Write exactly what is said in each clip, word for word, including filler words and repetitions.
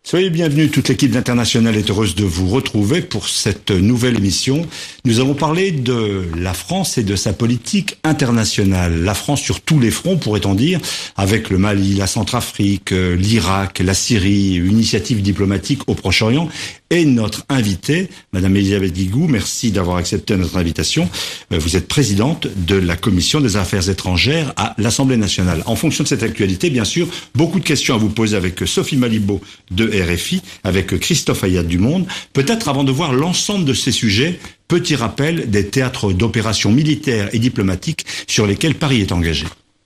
Soyez bienvenus, toute l'équipe d'International est heureuse de vous retrouver pour cette nouvelle émission. Nous allons parler de la France et de sa politique internationale. La France sur tous les fronts, pourrait-on dire, avec le Mali, la Centrafrique, l'Irak, la Syrie, une initiative diplomatique au Proche-Orient. Et notre invitée, Madame Elisabeth Guigou, merci d'avoir accepté notre invitation. Vous êtes présidente de la Commission des Affaires étrangères à l'Assemblée nationale. En fonction de cette actualité, bien sûr, beaucoup de questions à vous poser avec Sophie Malibaud de R F I, avec Christophe Ayat du Monde. Peut-être avant de voir l'ensemble de ces sujets, petit rappel des théâtres d'opérations militaires et diplomatiques sur lesquels Paris est engagé.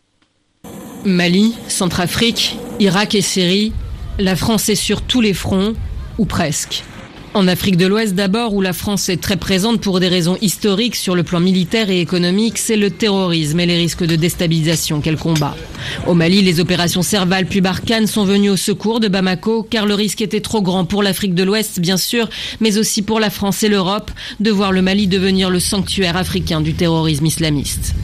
Mali, Centrafrique, Irak et Syrie, la France est sur tous les fronts, ou presque. En Afrique de l'Ouest d'abord, où la France est très présente pour des raisons historiques sur le plan militaire et économique, c'est le terrorisme et les risques de déstabilisation qu'elle combat. Au Mali, les opérations Serval puis Barkhane sont venues au secours de Bamako, car le risque était trop grand pour l'Afrique de l'Ouest, bien sûr, mais aussi pour la France et l'Europe, de voir le Mali devenir le sanctuaire africain du terrorisme islamiste.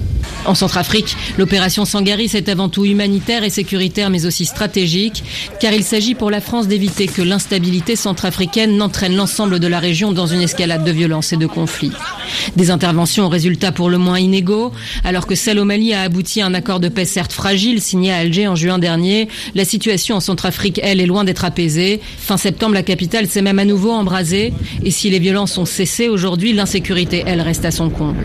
En Centrafrique, l'opération Sangaris est avant tout humanitaire et sécuritaire, mais aussi stratégique, car il s'agit pour la France d'éviter que l'instabilité centrafricaine n'entraîne l'ensemble de la région dans une escalade de violence et de conflits. Des interventions aux résultats pour le moins inégaux, alors que celle au Mali a abouti à un accord de paix certes fragile signé à Alger en juin dernier, la situation en Centrafrique, elle, est loin d'être apaisée. Fin septembre, la capitale s'est même à nouveau embrasée, et si les violences ont cessé aujourd'hui, l'insécurité, elle, reste à son comble.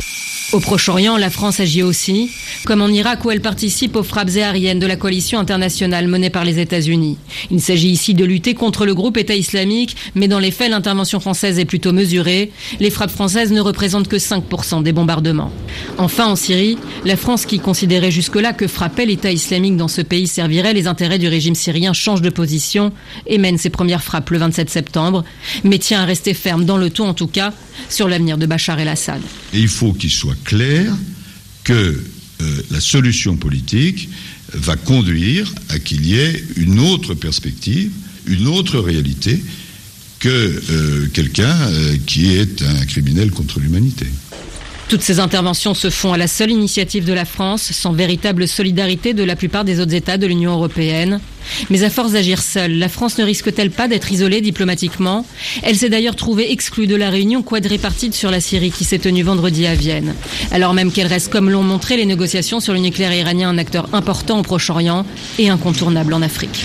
Au Proche-Orient, la France agit aussi, comme en Irak où elle participe aux frappes aériennes de la coalition internationale menée par les États-Unis. Il s'agit ici de lutter contre le groupe État islamique, mais dans les faits, l'intervention française est plutôt mesurée. Les frappes françaises ne représentent que cinq pour cent des bombardements. Enfin, en Syrie, la France, qui considérait jusque-là que frapper l'État islamique dans ce pays servirait les intérêts du régime syrien, change de position et mène ses premières frappes le vingt-sept septembre, mais tient à rester ferme dans le ton en tout cas, sur l'avenir de Bachar el-Assad. Et il faut qu'il soit clair que euh, la solution politique va conduire à qu'il y ait une autre perspective, une autre réalité que euh, quelqu'un euh, qui est un criminel contre l'humanité. Toutes ces interventions se font à la seule initiative de la France, sans véritable solidarité de la plupart des autres États de l'Union européenne. Mais à force d'agir seule, la France ne risque-t-elle pas d'être isolée diplomatiquement ? Elle s'est d'ailleurs trouvée exclue de la réunion quadripartite sur la Syrie qui s'est tenue vendredi à Vienne. Alors même qu'elle reste, comme l'ont montré les négociations sur le nucléaire iranien, un acteur important au Proche-Orient et incontournable en Afrique.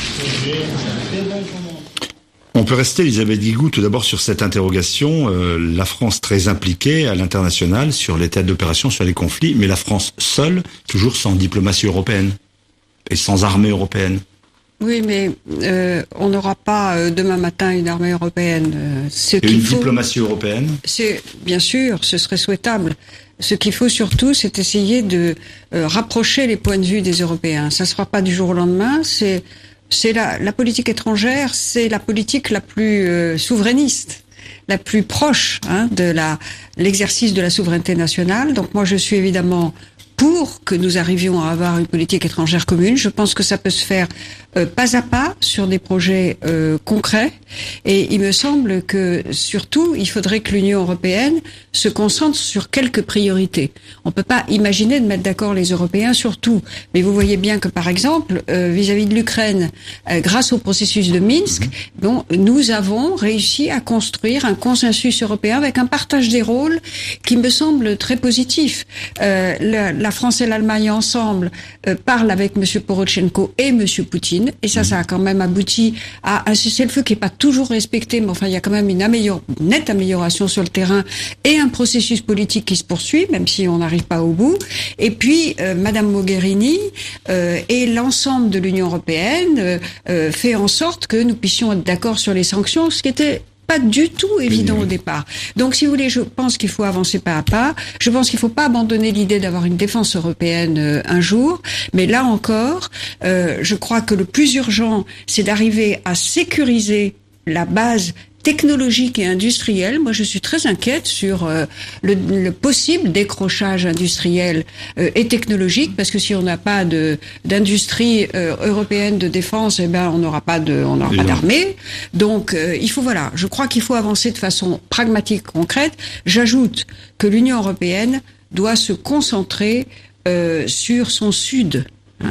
On peut rester, Elisabeth Guigou, tout d'abord sur cette interrogation. Euh, la France très impliquée à l'international sur les théâtres d'opération, sur les conflits, mais la France seule, toujours sans diplomatie européenne et sans armée européenne. Oui, mais euh, on n'aura pas euh, demain matin une armée européenne. Euh, ce et qu'il une faut, diplomatie européenne ? C'est bien sûr, ce serait souhaitable. Ce qu'il faut surtout, c'est essayer de euh, rapprocher les points de vue des Européens. Ça ne se fera pas du jour au lendemain. C'est C'est la, la politique étrangère, c'est la politique la plus euh, souverainiste, la plus proche hein, de la l'exercice de la souveraineté nationale. Donc moi, je suis évidemment pour que nous arrivions à avoir une politique étrangère commune. Je pense que ça peut se faire euh, pas à pas sur des projets euh, concrets. Et il me semble que surtout, il faudrait que l'Union européenne se concentre sur quelques priorités. On peut pas imaginer de mettre d'accord les Européens sur tout. Mais vous voyez bien que, par exemple, euh, vis-à-vis de l'Ukraine, euh, grâce au processus de Minsk, bon, nous avons réussi à construire un consensus européen avec un partage des rôles qui me semble très positif. Euh, la, la France et l'Allemagne ensemble euh, parlent avec M. Porochenko et M. Poutine, et ça, ça a quand même abouti à un cessez-le-feu qui n'est pas toujours respecté, mais enfin, il y a quand même une, amélior- une nette amélioration sur le terrain et un processus politique qui se poursuit, même si on n'arrive pas au bout. Et puis, euh, Madame Mogherini euh, et l'ensemble de l'Union européenne euh, euh, fait en sorte que nous puissions être d'accord sur les sanctions, ce qui était pas du tout évident au départ. Donc, si vous voulez, je pense qu'il faut avancer pas à pas. Je pense qu'il faut pas abandonner l'idée d'avoir une défense européenne euh, un jour. Mais là encore, euh, je crois que le plus urgent, c'est d'arriver à sécuriser la base technologique et industrielle. Moi, je suis très inquiète sur euh, le, le possible décrochage industriel euh, et technologique, parce que si on n'a pas de d'industrie euh, européenne de défense, eh ben on n'aura pas de, on n'aura pas d'armée. Donc, euh, il faut voilà. Je crois qu'il faut avancer de façon pragmatique, concrète. J'ajoute que l'Union européenne doit se concentrer euh, sur son sud. Hein.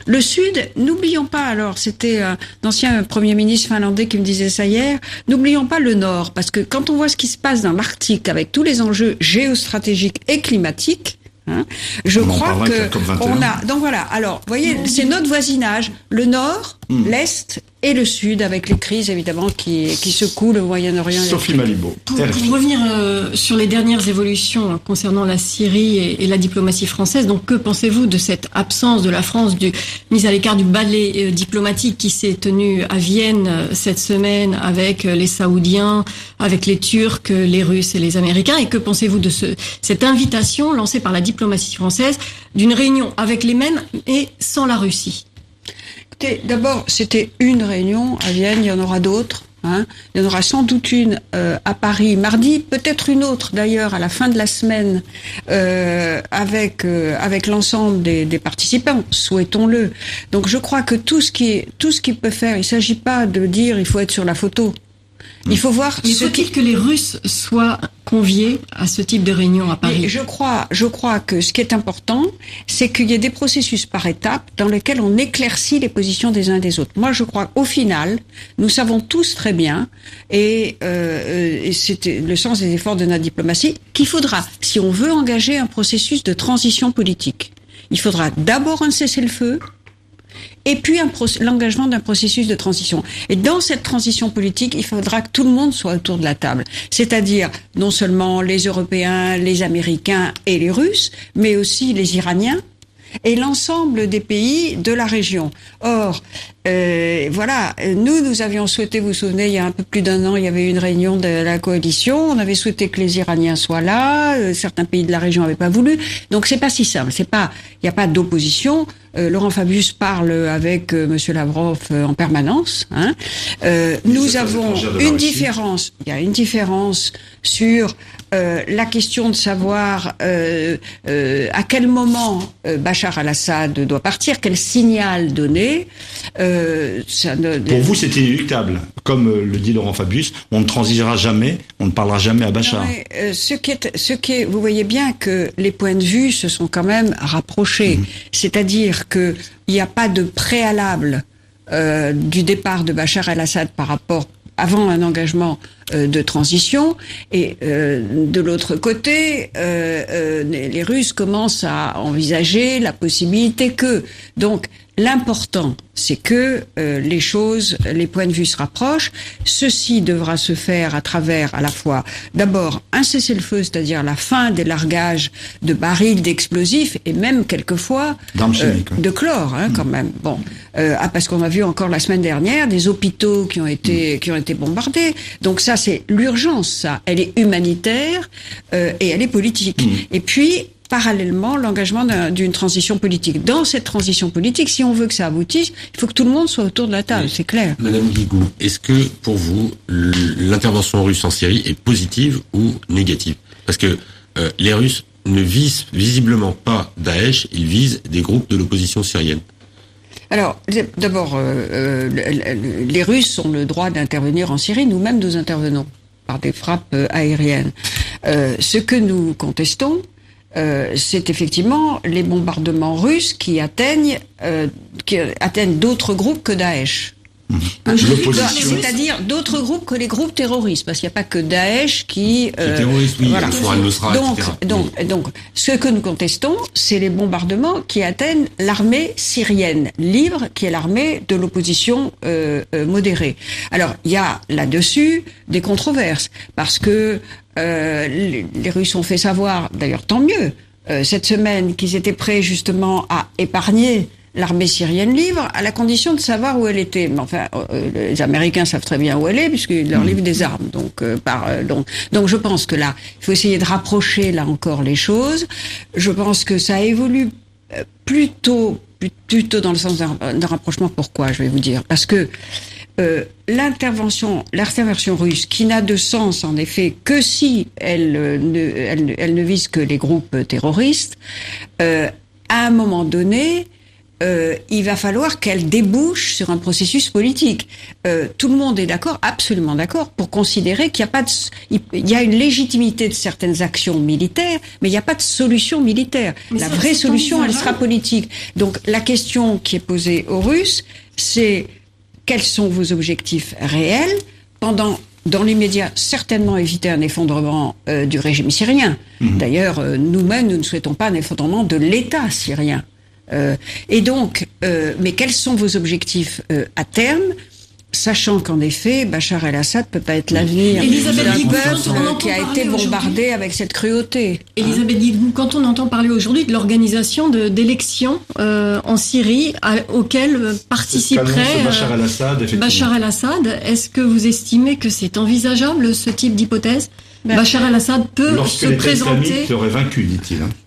Le Sud, n'oublions pas, alors c'était un ancien Premier ministre finlandais qui me disait ça hier, n'oublions pas le Nord, parce que quand on voit ce qui se passe dans l'Arctique avec tous les enjeux géostratégiques et climatiques, hein, je on crois que on a. Donc voilà. Alors, vous voyez, c'est notre voisinage, le Nord, mmh. l'Est et le Sud, avec les crises évidemment qui qui secouent le Moyen-Orient. Sophie Malibaud. Pour, pour revenir euh, sur les dernières évolutions hein, concernant la Syrie et, et la diplomatie française, donc que pensez-vous de cette absence de la France, du mise à l'écart du ballet euh, diplomatique qui s'est tenu à Vienne euh, cette semaine avec euh, les Saoudiens, avec les Turcs, euh, les Russes et les Américains, et que pensez-vous de ce cette invitation lancée par la diplomatie française d'une réunion avec les mêmes et sans la Russie? D'abord, c'était une réunion à Vienne, il y en aura d'autres. Hein. Il y en aura sans doute une euh, à Paris mardi, peut-être une autre d'ailleurs à la fin de la semaine euh, avec euh, avec l'ensemble des, des participants. Souhaitons-le. Donc, je crois que tout ce qui est, tout ce qui peut faire, il s'agit pas de dire il faut être sur la photo. Il faut voir. Mais faut-il qui... que les Russes soient conviés à ce type de réunion à Paris? Et je crois, je crois que ce qui est important, c'est qu'il y ait des processus par étapes dans lesquels on éclaircit les positions des uns des autres. Moi, je crois qu'au final, nous savons tous très bien, et, euh, et c'était le sens des efforts de notre diplomatie, qu'il faudra, si on veut engager un processus de transition politique, il faudra d'abord un cessez-le-feu, et puis un proc- l'engagement d'un processus de transition. Et dans cette transition politique, il faudra que tout le monde soit autour de la table. C'est-à-dire non seulement les Européens, les Américains et les Russes, mais aussi les Iraniens et l'ensemble des pays de la région. Or, euh, voilà, nous, nous avions souhaité, vous vous souvenez, il y a un peu plus d'un an, il y avait une réunion de la coalition, on avait souhaité que les Iraniens soient là, euh, certains pays de la région n'avaient pas voulu, donc c'est pas si simple, c'est pas, il n'y a pas d'opposition. Euh, Laurent Fabius parle avec euh, Monsieur Lavrov euh, en permanence. Hein. Euh, nous avons une différence. Il y a une différence sur euh, la question de savoir euh, euh, à quel moment euh, Bachar al-Assad doit partir, quel signal donner. Euh, ça ne... Pour vous, c'est inéluctable. Comme euh, le dit Laurent Fabius, on ne transigera jamais, on ne parlera jamais à Bachar. Non, mais, euh, ce qui est, ce qui est, vous voyez bien que les points de vue se sont quand même rapprochés. Mmh. C'est-à-dire que il n'y a pas de préalable euh, du départ de Bachar el-Assad par rapport avant un engagement euh, de transition, et euh, de l'autre côté, euh, euh, les Russes commencent à envisager la possibilité que, donc, l'important, c'est que euh, les choses, les points de vue se rapprochent. Ceci devra se faire à travers, à la fois, d'abord, un cessez-le-feu, c'est-à-dire la fin des largages de barils d'explosifs, et même, quelquefois, euh, de chlore, hein, mmh. quand même. Bon, euh, ah, parce qu'on a vu encore la semaine dernière des hôpitaux qui ont été, mmh. qui ont été bombardés. Donc ça, c'est l'urgence, ça. Elle est humanitaire euh, et elle est politique. Mmh. Et puis, parallèlement, l'engagement d'un, d'une transition politique. Dans cette transition politique, si on veut que ça aboutisse, il faut que tout le monde soit autour de la table, oui. C'est clair. Madame Guigou, est-ce que, pour vous, l'intervention russe en Syrie est positive ou négative? Parce que euh, les Russes ne visent visiblement pas Daesh, ils visent des groupes de l'opposition syrienne. Alors, d'abord, euh, euh, les Russes ont le droit d'intervenir en Syrie. Nous-mêmes, nous intervenons par des frappes aériennes. Euh, ce que nous contestons, Euh, c'est effectivement les bombardements russes qui atteignent, euh, qui atteignent d'autres groupes que Daesh. Mmh. Hein, c'est-à-dire d'autres groupes que les groupes terroristes, parce qu'il n'y a pas que Daesh qui. Euh, terroristes, oui, voilà. Al-Nusra, donc, et cetera. donc, oui. donc, ce que nous contestons, c'est les bombardements qui atteignent l'armée syrienne libre, qui est l'armée de l'opposition euh, euh, modérée. Alors, il y a là-dessus des controverses, parce que euh, les, les Russes ont fait savoir, d'ailleurs, tant mieux, euh, cette semaine, qu'ils étaient prêts justement à épargner l'armée syrienne libre, à la condition de savoir où elle était. Mais enfin, euh, les Américains savent très bien où elle est, puisqu'ils leur livrent des armes. Donc, euh, par, euh, donc, donc, je pense que là, il faut essayer de rapprocher, là encore, les choses. Je pense que ça évolue euh, plutôt, plutôt dans le sens d'un, d'un rapprochement. Pourquoi, je vais vous dire. Parce que euh, l'intervention, l'intervention russe, qui n'a de sens, en effet, que si elle, euh, ne, elle, elle ne vise que les groupes terroristes, euh, à un moment donné, euh, il va falloir qu'elle débouche sur un processus politique. Euh, tout le monde est d'accord, absolument d'accord, pour considérer qu'il n'y a pas de, il y a une légitimité de certaines actions militaires, mais il n'y a pas de solution militaire. Mais la ça, vraie solution, elle sera politique. Donc la question qui est posée aux Russes, c'est quels sont vos objectifs réels pendant dans l'immédiat, certainement éviter un effondrement euh, du régime syrien. Mmh. D'ailleurs, euh, nous-mêmes, nous ne souhaitons pas un effondrement de l'État syrien. Euh, et donc, euh, mais quels sont vos objectifs euh, à terme, sachant qu'en effet, Bachar el-Assad peut pas être l'avenir d'un peuple qui a été bombardé avec cette cruauté. Elisabeth Guilgou, quand on entend parler aujourd'hui de l'organisation de, d'élections euh, en Syrie à, auxquelles participerait Bachar el-Assad, Bachar el-Assad, est-ce que vous estimez que c'est envisageable ce type d'hypothèse? ben, Bachar el-Assad peut lorsque se présenter. Lorsque serait vaincu, dit-il. Hein.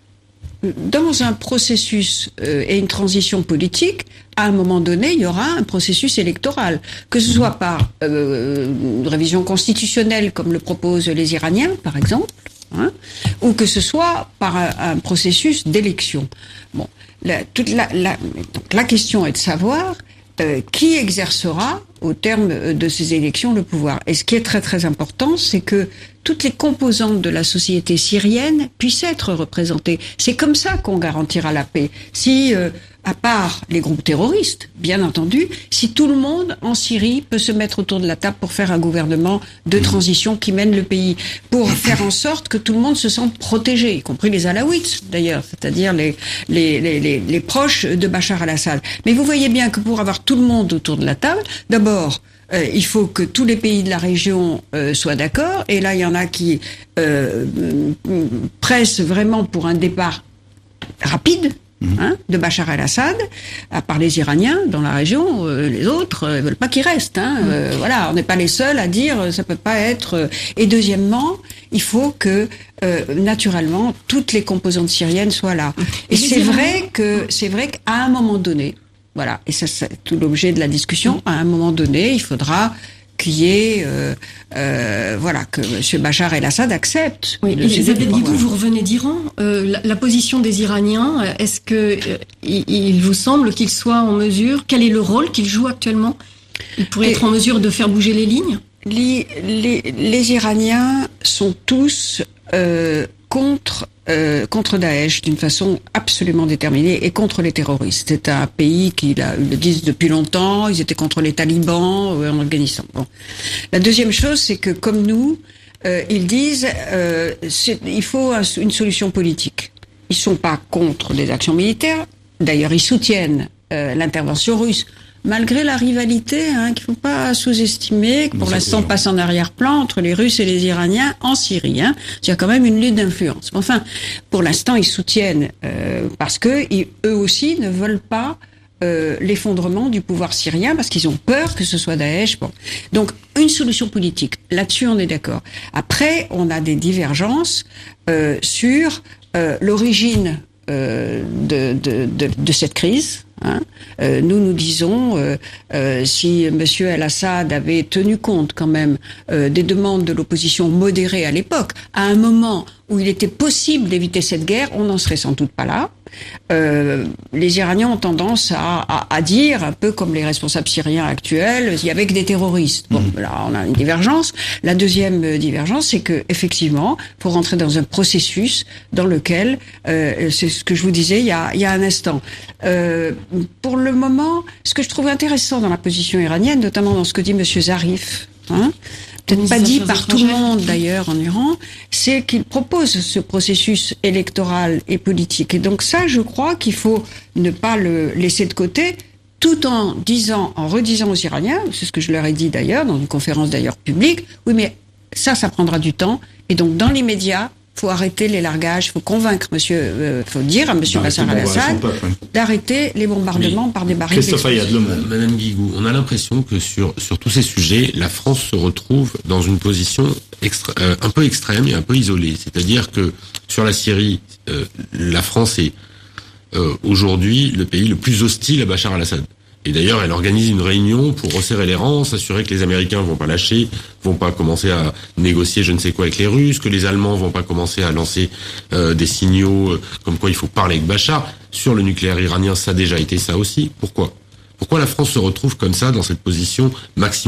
Dans un processus euh, et une transition politique, à un moment donné, il y aura un processus électoral, que ce soit par euh, une révision constitutionnelle, comme le proposent les Iraniens, par exemple, hein, ou que ce soit par un, un processus d'élection. Bon, la, toute la, la, donc la question est de savoir euh, qui exercera, au terme de ces élections, le pouvoir. Et ce qui est très très important, c'est que toutes les composantes de la société syrienne puissent être représentées. C'est comme ça qu'on garantira la paix. Si, euh, à part les groupes terroristes, bien entendu, si tout le monde en Syrie peut se mettre autour de la table pour faire un gouvernement de transition qui mène le pays, pour faire en sorte que tout le monde se sente protégé, y compris les Alaouites d'ailleurs, c'est-à-dire les, les, les, les, les proches de Bachar el-Assad. Mais vous voyez bien que pour avoir tout le monde autour de la table, d'abord, Euh, il faut que tous les pays de la région euh, soient d'accord. Et là, il y en a qui euh, pressent vraiment pour un départ rapide mmh. hein, de Bachar el-Assad, à part les Iraniens dans la région. Euh, les autres ne euh, veulent pas qu'il reste. Hein. Mmh. Euh, voilà, on n'est pas les seuls à dire ça peut pas être. Euh... Et deuxièmement, il faut que euh, naturellement toutes les composantes syriennes soient là. Et, Et c'est vrai que c'est vrai qu'à un moment donné. Voilà, et ça c'est tout l'objet de la discussion. À un moment donné, il faudra qu'il y ait, euh, euh, voilà, que M. Bachar el-Assad accepte. Oui, Elisabeth Guilgou, vous revenez d'Iran. Euh, la, la position des Iraniens, est-ce que euh, il, il vous semble qu'ils soient en mesure, quel est le rôle qu'ils jouent actuellement? Ils pourraient et être en mesure de faire bouger les lignes? Les, les, les Iraniens sont tous euh, contre euh, contre Daesh d'une façon absolument déterminée et contre les terroristes. C'est un pays qui là, ils le disent depuis longtemps. Ils étaient contre les talibans euh, en Afghanistan. Bon. La deuxième chose, c'est que comme nous, euh, ils disent euh, c'est, il faut un, une solution politique. Ils sont pas contre des actions militaires. D'ailleurs, ils soutiennent euh, l'intervention russe. Malgré la rivalité, hein, qu'il ne faut pas sous-estimer, que pour l'instant passe en arrière-plan entre les Russes et les Iraniens en Syrie. Hein. Il y a quand même une lutte d'influence. Enfin, pour l'instant, ils soutiennent euh, parce que ils, eux aussi ne veulent pas euh, l'effondrement du pouvoir syrien parce qu'ils ont peur que ce soit Daesh. Bon, donc une solution politique. Là-dessus, on est d'accord. Après, on a des divergences euh, sur euh, l'origine euh, de, de, de, de cette crise. Hein euh, nous, nous disons, euh, euh, si M. el-Assad avait tenu compte quand même euh, des demandes de l'opposition modérée à l'époque, à un moment où il était possible d'éviter cette guerre, on n'en serait sans doute pas là. Euh, les Iraniens ont tendance à, à, à dire, un peu comme les responsables syriens actuels, il y avait que des terroristes. Bon, mmh. là, on a une divergence. La deuxième divergence, c'est que effectivement, faut rentrer dans un processus dans lequel, euh, c'est ce que je vous disais il y a, il y a un instant. Euh, pour le moment, ce que je trouve intéressant dans la position iranienne, notamment dans ce que dit M. Zarif, hein, peut-être pas dit par tout le monde d'ailleurs en Iran, c'est qu'il propose ce processus électoral et politique. Et donc ça, je crois qu'il faut ne pas le laisser de côté, tout en disant, en redisant aux Iraniens, c'est ce que je leur ai dit d'ailleurs, dans une conférence d'ailleurs publique, oui mais ça, ça prendra du temps, et donc dans l'immédiat, faut arrêter les largages, faut convaincre monsieur, euh, faut dire à monsieur Bachar el-Assad d'arrêter les bombardements mais par des barils d'explosion. Madame Guilgou, on a l'impression que sur sur tous ces sujets, la France se retrouve dans une position extra, euh, un peu extrême et un peu isolée. C'est-à-dire que sur la Syrie, euh, la France est euh, aujourd'hui le pays le plus hostile à Bachar el-Assad. Et d'ailleurs, elle organise une réunion pour resserrer les rangs, s'assurer que les Américains vont pas lâcher, vont pas commencer à négocier je ne sais quoi avec les Russes, que les Allemands vont pas commencer à lancer euh, des signaux euh, comme quoi il faut parler avec Bachar. Sur le nucléaire iranien, ça a déjà été ça aussi. Pourquoi ? Pourquoi la France se retrouve comme ça dans cette position maximaliste ?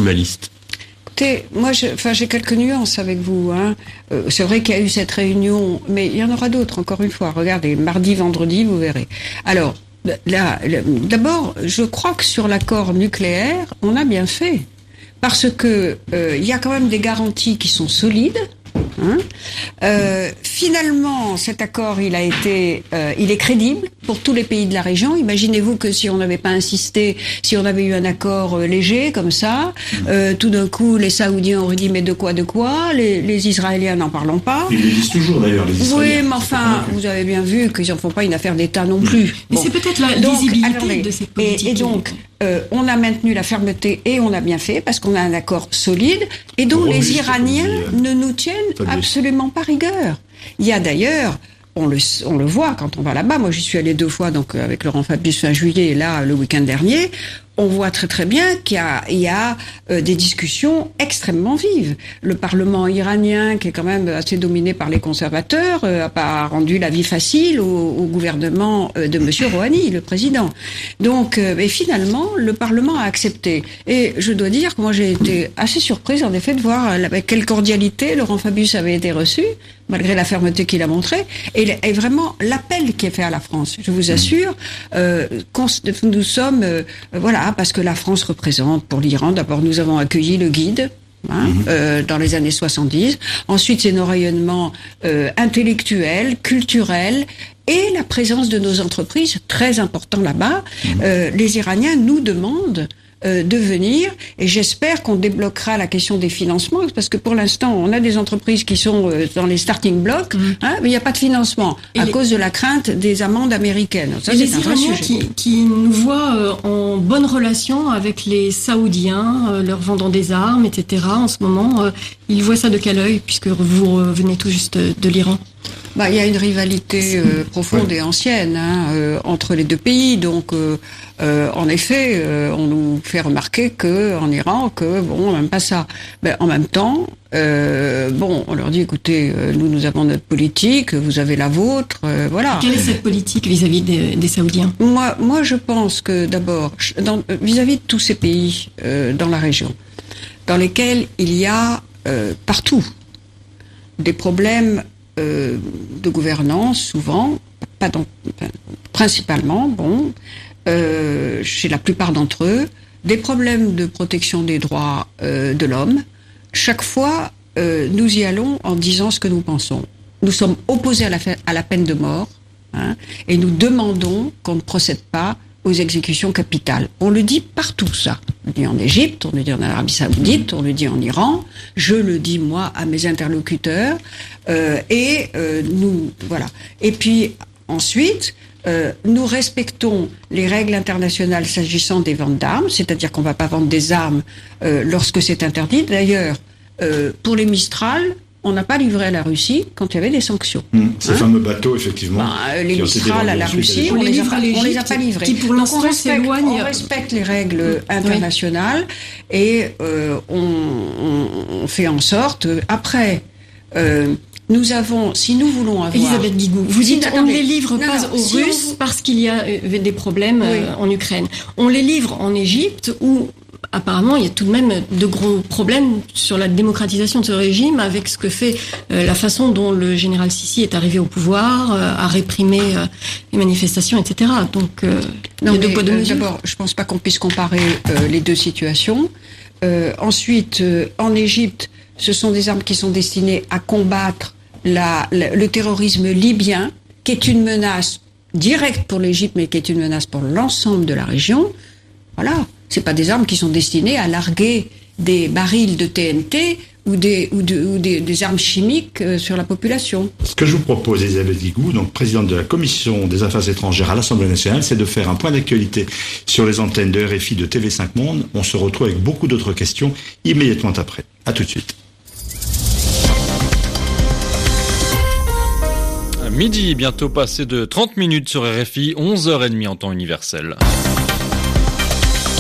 Écoutez, moi, je, enfin, j'ai quelques nuances avec vous. Hein. Euh, c'est vrai qu'il y a eu cette réunion, mais il y en aura d'autres, encore une fois. Regardez, mardi, vendredi, vous verrez. Alors, là, d'abord, je crois que sur l'accord nucléaire, on a bien fait. Parce que euh, il y a quand même des garanties qui sont solides. Hein. Euh, finalement, cet accord, il a été, euh, il est crédible pour tous les pays de la région. Imaginez-vous que si on n'avait pas insisté, si on avait eu un accord euh, léger comme ça, euh, tout d'un coup, les Saoudiens auraient dit mais de quoi, de quoi les, les Israéliens n'en parlons pas. Ils le disent toujours d'ailleurs, les Israéliens. Oui, mais enfin, vous avez bien vu qu'ils n'en font pas une affaire d'État non plus. Mais bon. c'est peut-être la donc, lisibilité alors, de cette politique. Et, et donc, euh, on a maintenu la fermeté et on a bien fait parce qu'on a un accord solide et dont Robuste, les Iraniens dit, euh, ne nous tiennent absolument pas rigueur. Il y a d'ailleurs, on le, on le voit quand on va là-bas, moi j'y suis allé deux fois donc avec Laurent Fabius fin juillet et là le week-end dernier, on voit très très bien qu'il y a, il y a euh, des discussions extrêmement vives. Le Parlement iranien, qui est quand même assez dominé par les conservateurs, euh, a pas rendu la vie facile au, au gouvernement euh, de Monsieur Rouhani, le président. Donc, euh, et finalement, le Parlement a accepté. Et je dois dire que moi j'ai été assez surprise en effet de voir avec quelle cordialité Laurent Fabius avait été reçu, malgré la fermeté qu'il a montrée, et, et vraiment l'appel qui est fait à la France. Je vous assure, euh, nous sommes, euh, voilà, parce que la France représente pour l'Iran, d'abord nous avons accueilli le guide, hein, mmh. euh, dans les années soixante-dix, ensuite c'est nos rayonnements euh, intellectuels, culturels, et la présence de nos entreprises, très important là-bas. Mmh. Euh, les Iraniens nous demandent Euh, de venir, et j'espère qu'on débloquera la question des financements, parce que pour l'instant, on a des entreprises qui sont euh, dans les starting blocks, mmh. hein, mais il n'y a pas de financement, et à les... cause de la crainte des amendes américaines. Ça, et c'est les un vrai Iraniens sujet. qui, qui nous voient euh, en bonne relation avec les Saoudiens, euh, leur vendant des armes, et cetera, en ce moment, euh, ils voient ça de quel œil, puisque vous revenez tout juste de l'Iran? Bah, il y a une rivalité euh, profonde ouais. et ancienne hein, euh, entre les deux pays. Donc, euh, euh, en effet, euh, on nous fait remarquer que en Iran, que bon, on n'aime pas ça. Ben, en même temps, euh, bon, on leur dit, écoutez, euh, nous, nous avons notre politique, vous avez la vôtre, euh, voilà. Quelle est cette politique vis-à-vis des, des Saoudiens? Moi, moi, je pense que d'abord, dans, vis-à-vis de tous ces pays euh, dans la région, dans lesquels il y a euh, partout des problèmes. Euh, de gouvernance, souvent, pas dans, principalement, bon, euh, chez la plupart d'entre eux, des problèmes de protection des droits euh, de l'homme. Chaque fois, euh, nous y allons en disant ce que nous pensons. Nous sommes opposés à la, à la peine de mort, hein, et nous demandons qu'on ne procède pas aux exécutions capitales. On le dit partout, ça. On le dit en Égypte, on le dit en Arabie Saoudite, on le dit en Iran. Je le dis, moi, à mes interlocuteurs. Euh, et euh, nous, voilà. Et puis, ensuite, euh, nous respectons les règles internationales s'agissant des ventes d'armes, c'est-à-dire qu'on ne va pas vendre des armes euh, lorsque c'est interdit. D'ailleurs, euh, pour les Mistral, on n'a pas livré à la Russie quand il y avait des sanctions. Mmh, ces hein fameux bateaux, effectivement. Bah, les Mistral à la Russie, on, on, les a pas, on les a pas livrés. Qui pour l'instant s'éloignent. On respecte les règles mmh. internationales oui. et euh, on, on, on fait en sorte. Après, euh, nous avons, si nous voulons avoir. Elisabeth Guigou, vous dites on ne les livre non, pas non, aux si Russes on... parce qu'il y a des problèmes oui. euh, en Ukraine. On les livre en Égypte où apparemment, il y a tout de même de gros problèmes sur la démocratisation de ce régime avec ce que fait euh, la façon dont le général Sissi est arrivé au pouvoir, euh, a réprimé euh, les manifestations, et cetera. Donc, euh, non, il y a deux mais, poids, deux euh, mesures. D'abord, je pense pas qu'on puisse comparer euh, les deux situations. Euh, ensuite, euh, en Égypte, ce sont des armes qui sont destinées à combattre la, la, le terrorisme libyen, qui est une menace directe pour l'Égypte, mais qui est une menace pour l'ensemble de la région. Voilà. C'est pas des armes qui sont destinées à larguer des barils de T N T ou des, ou de, ou des, des armes chimiques euh, sur la population. Ce que je vous propose, Elisabeth Guigou, donc présidente de la Commission des Affaires étrangères à l'Assemblée nationale, c'est de faire un point d'actualité sur les antennes de R F I de T V cinq Monde. On se retrouve avec beaucoup d'autres questions immédiatement après. À tout de suite. Midi, bientôt passé de trente minutes sur R F I, onze heures trente en temps universel.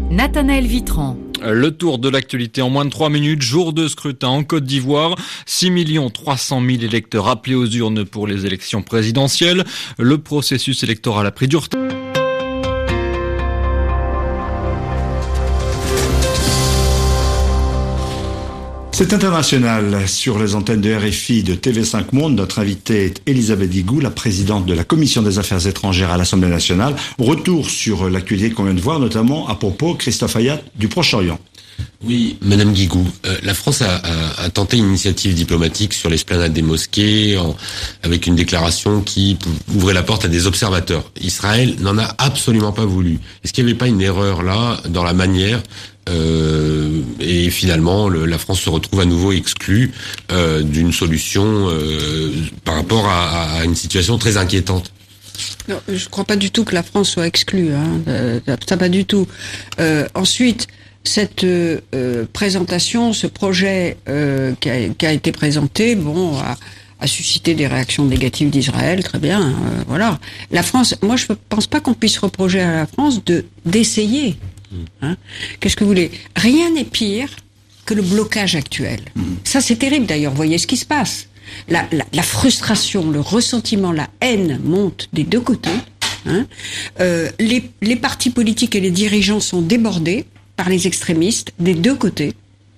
Nathanaël Vitran. Le tour de l'actualité en moins de trois minutes, jour de scrutin en Côte d'Ivoire, six millions trois cent mille électeurs appelés aux urnes pour les élections présidentielles. Le processus électoral a pris du retard. C'est international sur les antennes de R F I de T V cinq Monde. Notre invitée est Elisabeth Guigou, la présidente de la Commission des Affaires étrangères à l'Assemblée nationale. Retour sur l'actualité qu'on vient de voir, notamment à propos, Christophe Ayat, du Proche-Orient. Oui, Madame Guigou, euh, la France a, a, a tenté une initiative diplomatique sur l'esplanade des mosquées en, avec une déclaration qui ouvrait la porte à des observateurs. Israël n'en a absolument pas voulu. Est-ce qu'il n'y avait pas une erreur là dans la manière euh, et finalement le, la France se retrouve à nouveau exclue euh, d'une solution euh, par rapport à, à une situation très inquiétante? Non, je ne crois pas du tout que la France soit exclue, hein, euh, ça pas du tout. Euh, ensuite, cette euh, présentation, ce projet euh, qui, a, qui a été présenté, bon, a, a suscité des réactions négatives d'Israël, très bien, euh, voilà. La France, moi je ne pense pas qu'on puisse reprocher à la France de d'essayer. Hein. Qu'est-ce que vous voulez? Rien n'est pire que le blocage actuel. Mmh. Ça c'est terrible d'ailleurs, voyez ce qui se passe. La, la, la frustration, le ressentiment, la haine montent des deux côtés. Hein. Euh, les, les partis politiques et les dirigeants sont débordés par les extrémistes des deux côtés.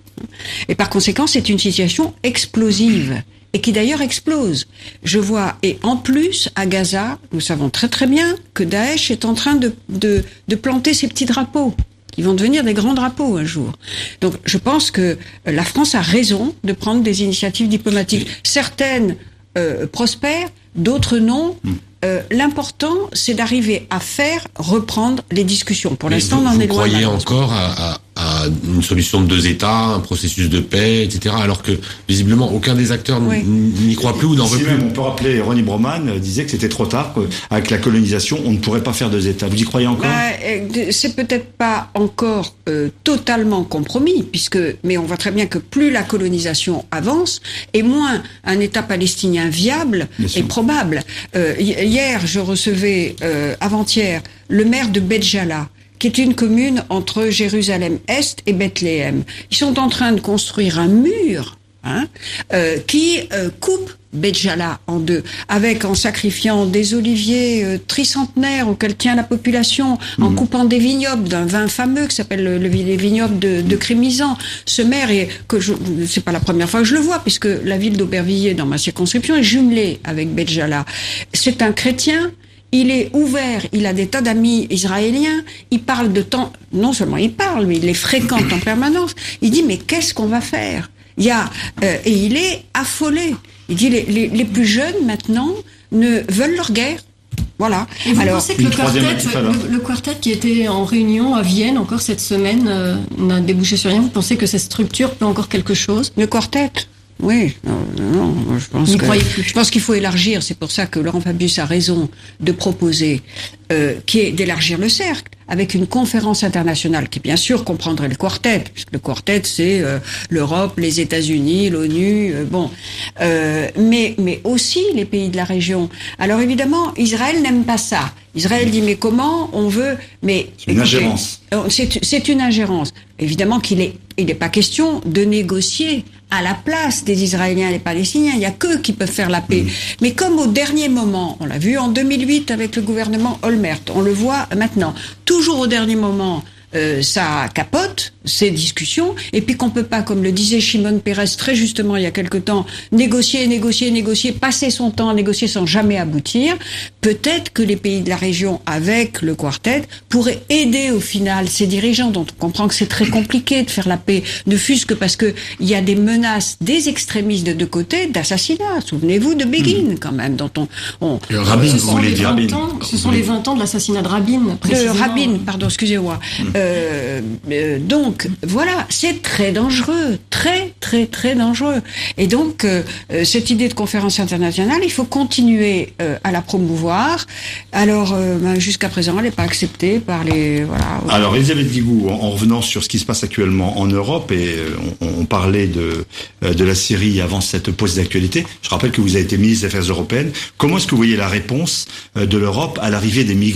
Et par conséquent, c'est une situation explosive et qui d'ailleurs explose. Je vois, et en plus, à Gaza, nous savons très très bien que Daesh est en train de, de, de planter ses petits drapeaux, qui vont devenir des grands drapeaux un jour. Donc je pense que la France a raison de prendre des initiatives diplomatiques. Certaines euh, prospèrent, d'autres non. Mm. Euh, l'important, c'est d'arriver à faire reprendre les discussions. Pour l'instant, on en est loin. Vous croyez encore à, à, à une solution de deux États, un processus de paix, et cetera, alors que visiblement aucun des acteurs oui. n'y croit plus ou n'en veut plus. Même, on peut rappeler, Ronnie Broman disait que c'était trop tard, qu'avec la colonisation, on ne pourrait pas faire deux États. Vous y croyez encore? bah, C'est peut-être pas encore euh, totalement compromis, puisque, mais on voit très bien que plus la colonisation avance, et moins un État palestinien viable est probable. Euh, Hier, je recevais, euh, avant-hier, le maire de Bet Jala, qui est une commune entre Jérusalem-Est et Bethléem. Ils sont en train de construire un mur hein, euh, qui euh, coupe Bet Jala en deux, avec en sacrifiant des oliviers euh, tricentenaires auxquels tient la population, mmh. en coupant des vignobles d'un vin fameux qui s'appelle le, le, les vignobles de, de Crémisan. Ce maire, est, que je, c'est pas la première fois que je le vois, puisque la ville d'Aubervilliers, dans ma circonscription, est jumelée avec Bet Jala. C'est un chrétien. Il est ouvert, il a des tas d'amis israéliens, il parle de temps, non seulement il parle, mais il les fréquente en permanence. Il dit, mais qu'est-ce qu'on va faire? Il y a, euh, et il est affolé. Il dit, les, les, les plus jeunes, maintenant, ne veulent leur guerre. Voilà. Et vous Alors, pensez que le quartet, le, le quartet qui était en réunion à Vienne encore cette semaine euh, n'a débouché sur rien? Vous pensez que cette structure peut encore quelque chose? Le quartet? Oui, non, non, je pense que, je pense qu'il faut élargir. C'est pour ça que Laurent Fabius a raison de proposer, euh, qui est d'élargir le cercle avec une conférence internationale qui, bien sûr, comprendrait le quartet, puisque le quartet c'est euh, l'Europe, les États-Unis, l'ONU, euh, bon, euh, mais mais aussi les pays de la région. Alors évidemment, Israël n'aime pas ça. Israël dit mais comment on veut, mais c'est une écoutez, ingérence. C'est, c'est une ingérence. Évidemment qu'il est, il n'est pas question de négocier à la place des Israéliens et des Palestiniens. Il n'y a qu'eux qui peuvent faire la paix. Mmh. Mais comme au dernier moment, on l'a vu en deux mille huit avec le gouvernement Olmert, on le voit maintenant, toujours au dernier moment, euh, ça capote, ces discussions, et puis qu'on peut pas, comme le disait Shimon Peres très justement il y a quelque temps, négocier, négocier, négocier, passer son temps à négocier sans jamais aboutir. Peut-être que les pays de la région, avec le quartet, pourraient aider au final ces dirigeants dont on comprend que c'est très compliqué de faire la paix, ne fût-ce que parce que il y a des menaces des extrémistes de deux côtés d'assassinat. Souvenez-vous de Begin, mmh. quand même, dont on... on Rabin, vous voulez dire Rabin. Ce sont les vingt ans de l'assassinat de Rabin, précisément. De Rabin, pardon, excusez-moi. Mmh. Euh, euh, donc, voilà, c'est très dangereux, très, très, très dangereux. Et donc, euh, cette idée de conférence internationale, il faut continuer euh, à la promouvoir. Alors, euh, ben, jusqu'à présent, elle n'est pas acceptée par les... Voilà. Alors, Elisabeth Guigou, en, en revenant sur ce qui se passe actuellement en Europe, et euh, on, on parlait de, euh, de la Syrie avant cette pause d'actualité, je rappelle que vous avez été ministre des Affaires européennes. Comment est-ce que vous voyez la réponse euh, de l'Europe à l'arrivée des migrants ?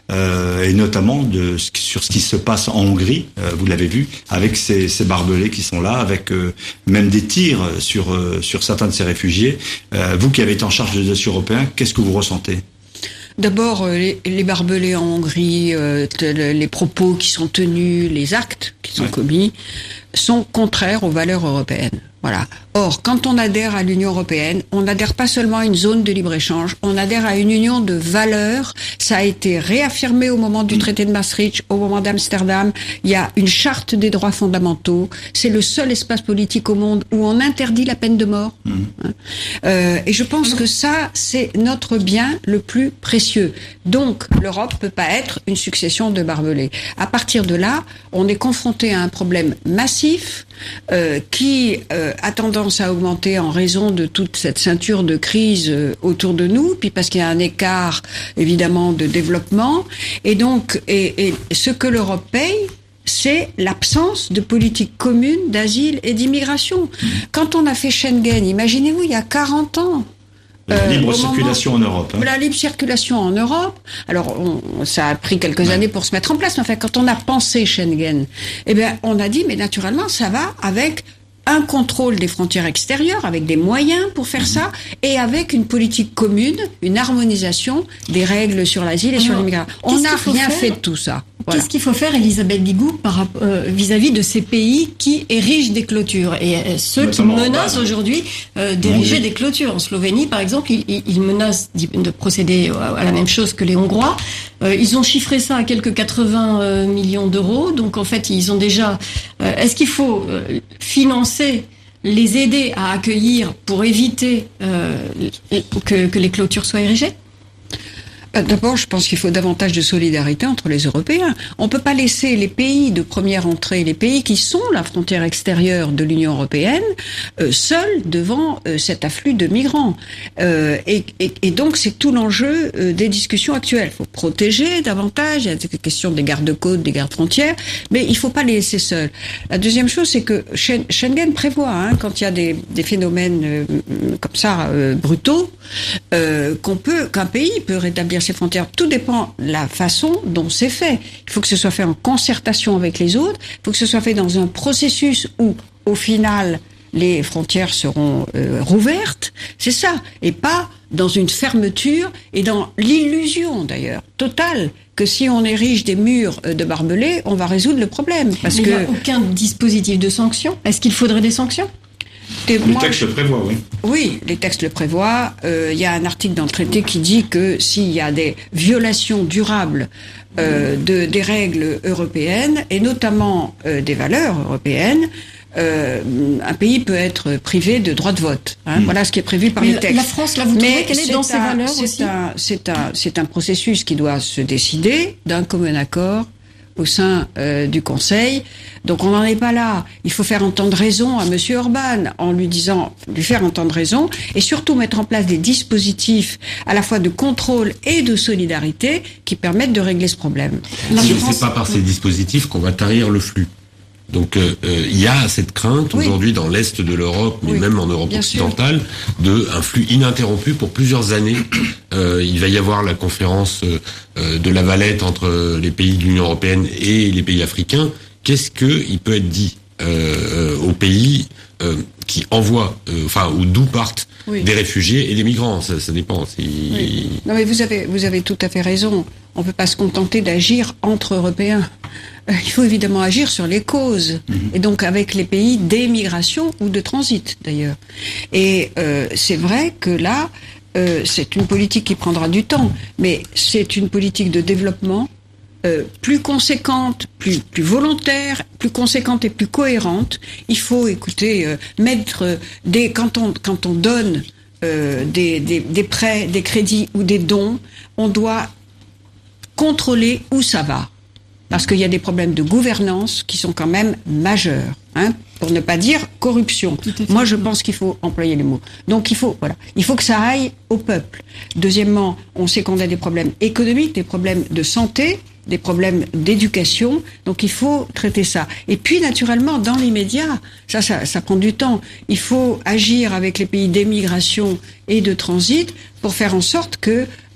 euh, et notamment de, sur ce qui se passe en Hongrie, euh, vous l'avez vu, avec ces, ces barbelés qui sont là, avec euh, même des tirs sur, euh, sur certains de ces réfugiés. Euh, vous qui avez été en charge des dossiers européens, qu'est-ce que vous ressentez ? D'abord, les, les barbelés en Hongrie, euh, les propos qui sont tenus, les actes qui sont ouais. commis, sont contraires aux valeurs européennes. Voilà. Or, quand on adhère à l'Union européenne, on n'adhère pas seulement à une zone de libre-échange, on adhère à une union de valeurs. Ça a été réaffirmé au moment du traité de Maastricht, au moment d'Amsterdam. Il y a une charte des droits fondamentaux. C'est le seul espace politique au monde où on interdit la peine de mort. Mmh. Euh, et je pense que ça, c'est notre bien le plus précieux. Donc, l'Europe peut pas être une succession de barbelés. À partir de là, on est confronté à un problème massif euh, qui euh, a tendance à augmenter en raison de toute cette ceinture de crise autour de nous, puis parce qu'il y a un écart évidemment de développement, et donc et, et ce que l'Europe paye, c'est l'absence de politique commune d'asile et d'immigration. Quand on a fait Schengen, imaginez-vous, il y a quarante ans. La libre euh, circulation moment, en Europe. Hein. La libre circulation en Europe. Alors, on, ça a pris quelques ouais. années pour se mettre en place. Mais enfin, quand on a pensé Schengen, eh bien, on a dit, mais naturellement, ça va avec un contrôle des frontières extérieures, avec des moyens pour faire ça, et avec une politique commune, une harmonisation des règles sur l'asile et Alors, sur l'immigration. On n'a rien faire fait de tout ça. Voilà. Qu'est-ce qu'il faut faire, Elisabeth Bigou, par, euh, vis-à-vis de ces pays qui érigent des clôtures et euh, ceux Notamment qui menacent aujourd'hui euh, d'ériger oui. des clôtures. En Slovénie, par exemple, ils, ils menacent de procéder à la même chose que les Hongrois. Euh, ils ont chiffré ça à quelques quatre-vingts euh, millions d'euros. Donc, en fait, ils ont déjà... Euh, est-ce qu'il faut euh, financer, les aider à accueillir pour éviter euh, que, que les clôtures soient érigées ? D'abord, je pense qu'il faut davantage de solidarité entre les Européens. On ne peut pas laisser les pays de première entrée, les pays qui sont la frontière extérieure de l'Union européenne, euh, seuls devant euh, cet afflux de migrants. Euh, et, et, et donc, c'est tout l'enjeu euh, des discussions actuelles. Il faut protéger davantage, il y a des questions des gardes-côtes, des gardes-frontières, mais il ne faut pas les laisser seuls. La deuxième chose, c'est que Schengen prévoit, hein, quand il y a des, des phénomènes euh, comme ça, euh, brutaux, euh, qu'on peut, qu'un pays peut rétablir ses frontières. Tout dépend de la façon dont c'est fait. Il faut que ce soit fait en concertation avec les autres. Il faut que ce soit fait dans un processus où, au final, les frontières seront euh, rouvertes. C'est ça. Et pas dans une fermeture et dans l'illusion, d'ailleurs, totale, que si on érige des murs de barbelés, on va résoudre le problème. Parce Mais que... il n'y a aucun dispositif de sanction. Est-ce qu'il faudrait des sanctions ? Les moi, textes le prévoient, oui. Oui, les textes le prévoient. Il euh, y a un article dans le traité qui dit que s'il y a des violations durables euh, de, des règles européennes, et notamment euh, des valeurs européennes, euh, un pays peut être privé de droit de vote. Hein. Mmh. Voilà ce qui est prévu par Mais les textes. La France, là, vous trouvez qu'elle est dans ses valeurs c'est aussi un, c'est, un, c'est un processus qui doit se décider d'un commun accord au sein euh, du Conseil. Donc on n'en est pas là. Il faut faire entendre raison à Monsieur Orban en lui disant, lui faire entendre raison, et surtout mettre en place des dispositifs à la fois de contrôle et de solidarité qui permettent de régler ce problème. La si France... C'est pas par ces dispositifs qu'on va tarir le flux. Donc il euh, euh, y a cette crainte oui. aujourd'hui dans l'est de l'Europe, mais oui, même en Europe occidentale, de un flux ininterrompu pour plusieurs années. Euh, il va y avoir la conférence euh, de la Valette entre les pays de l'Union européenne et les pays africains. Qu'est-ce que il peut être dit euh, aux pays euh, qui envoient, euh, enfin, ou d'où partent oui. des réfugiés et des migrants? Ça, ça dépend. Oui. Non, mais vous avez vous avez tout à fait raison. On ne peut pas se contenter d'agir entre Européens. Il faut évidemment agir sur les causes, mmh. et donc avec les pays d'émigration ou de transit d'ailleurs. Et euh, c'est vrai que là, euh, c'est une politique qui prendra du temps, mais c'est une politique de développement euh, plus conséquente, plus plus volontaire, plus conséquente et plus cohérente. Il faut, écoutez, euh, mettre des quand on quand on donne euh, des, des des prêts, des crédits ou des dons, on doit contrôler où ça va. Parce qu'il y a des problèmes de gouvernance qui sont quand même majeurs, hein, pour ne pas dire corruption. Moi, je pense qu'il faut employer les mots. Donc, il faut, voilà, il faut que ça aille au peuple. Deuxièmement, on sait qu'on a des problèmes économiques, des problèmes de santé, des problèmes d'éducation. Donc, il faut traiter ça. Et puis, naturellement, dans l'immédiat, ça, ça, ça prend du temps. Il faut agir avec les pays d'émigration et de transit pour faire en sorte que